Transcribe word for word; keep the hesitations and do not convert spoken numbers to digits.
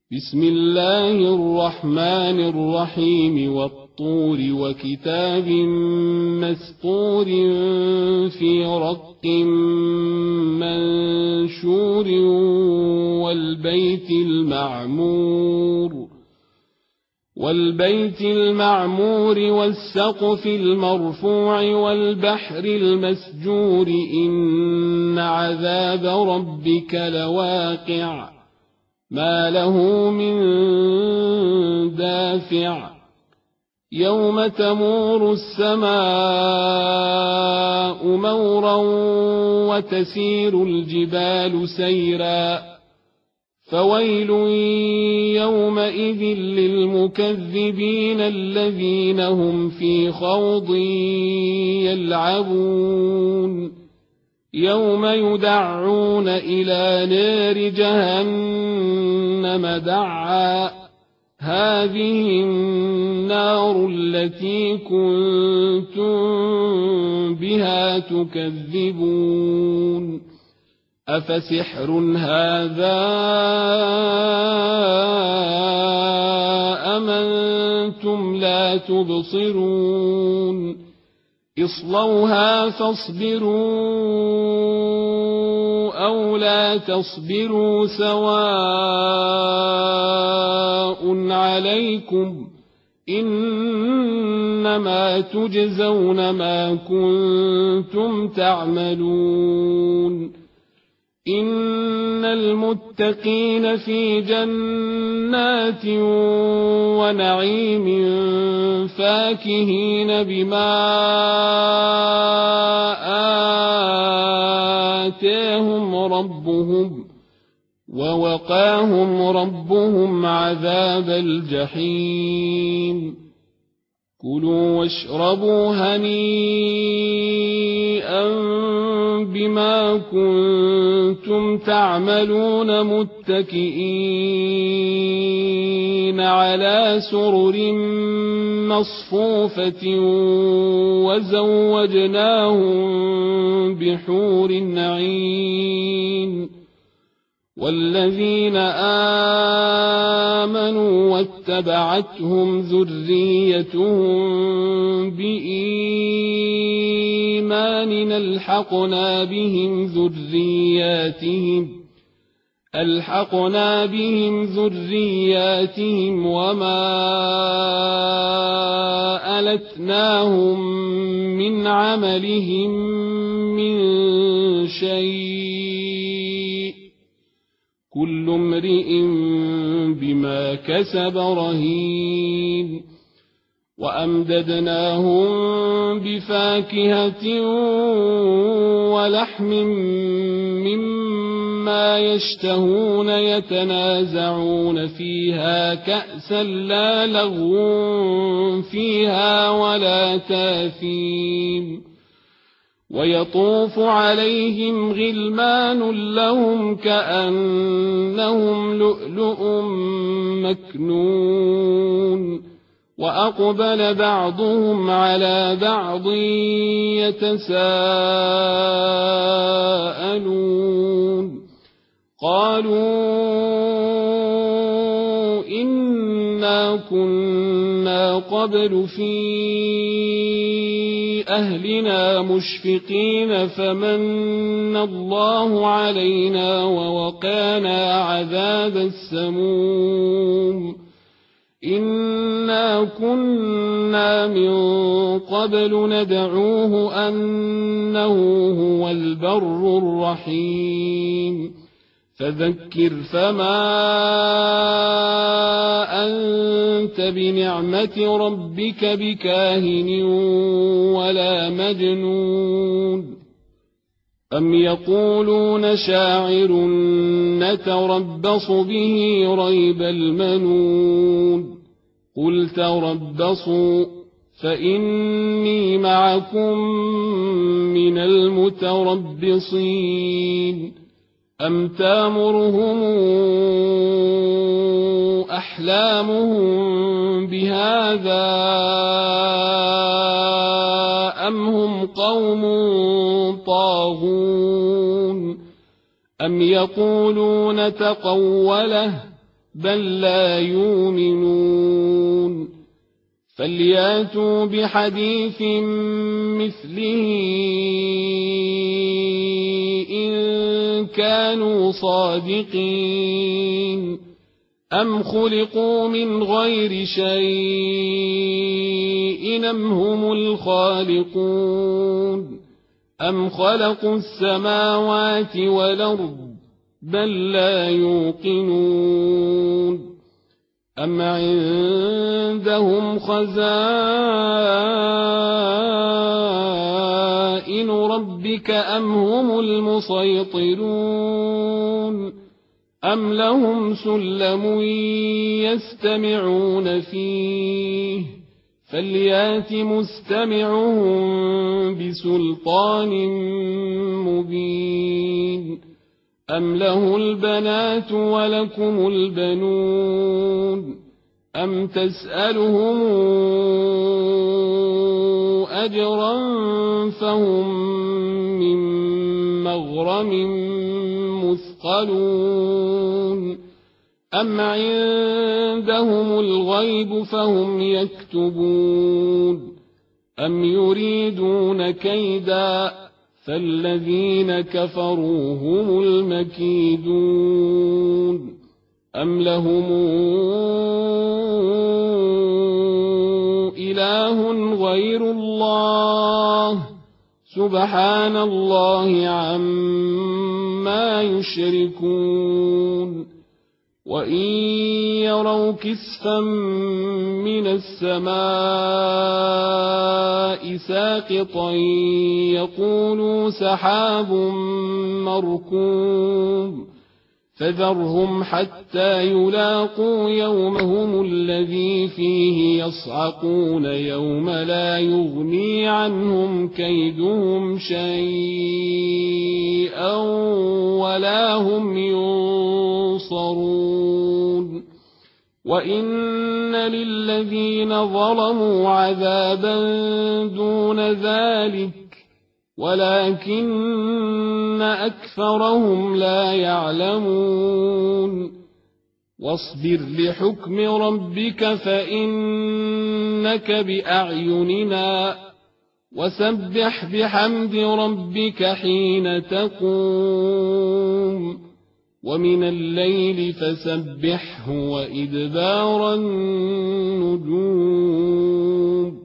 بسم الله الرحمن الرحيم والطور وكتاب مسطور في رق منشور والبيت المعمور والبيت المعمور والسقف المرفوع والبحر المسجور إن عذاب ربك لواقع ما له من دافع يوم تمور السماء مورا وتسير الجبال سيرا فويل يومئذ للمكذبين الذين هم في خوض يلعبون يوم يدعون إلى نار جهنم دعا هذه النار التي كنتم بها تكذبون أفسحر هذا أم أنتم لا تبصرون اصلوها فاصبروا أو لا تصبروا سواء عليكم إنما تجزون ما كنتم تعملون إن المتقين في جنات ونعيم فاكهين بما آتاهم ربهم ووقاهم ربهم عذاب الجحيم كلوا واشربوا هنيئا بما كنتم تعملون متكئين على سرر مصفوفة وزوجناهم بحور عين والذين آمنوا واتبعتهم ذريتهم بإيمان ألحقنا بهم ذرياتهم ألحقنا بهم ذرياتهم وما ألتناهم من عملهم من شيء كل امرئ بما كسب رهين وأمددناهم بفاكهة ولحم مما يشتهون يتنازعون فيها كأسا لا لغو فيها ولا تاثيم ويطوف عليهم غلمان لهم كأنهم لؤلؤ مكنون وأقبل بعضهم على بعض يتساءلون قالوا إنا كنا قبل في أهلنا مشفقين فمن الله علينا ووقانا عذاب السموم إنا كنا من قبل ندعوه أنه هو البر الرحيم فذكر فما أنت بنعمة ربك بكاهن ولا مجنون أم يقولون شاعر نتربص به ريب المنون قل تربصوا فإني معكم من المتربصين أم تامرهم أحلامهم بهذا أم هم قوم طاغون أم يقولون تقوله بل لا يؤمنون فلياتوا بحديث مثله إن كانوا صادقين أم خلقوا من غير شيء أم هم الخالقون أم خلقوا السماوات والأرض بل لا يوقنون أم عندهم خزائن ربك أم هم المسيطرون أم لهم سلم يستمعون فيه فليات مستمعهم بسلطان مبين أم له البنات ولكم البنون أم تسألهم أجرا فهم من مغرم مثقلون أم عندهم الغيب فهم يكتبون أم يريدون كيدا فالذين كفروا هم المكيدون أم لهم إله غير الله سبحان الله عما يشركون وإن يروا كسفا من السماء ساقطا يقولوا سحاب مركوم فذرهم حتى يلاقوا يومهم الذي فيه يصعقون يوم لا يغني عنهم كيدهم شيئا ولا هم ينصرون وإن للذين ظلموا عذابا دون ذلك ولكن أكثرهم لا يعلمون واصبر لحكم ربك فإنك بأعيننا وسبح بحمد ربك حين تقوم ومن الليل فسبحه وإدبار النجوم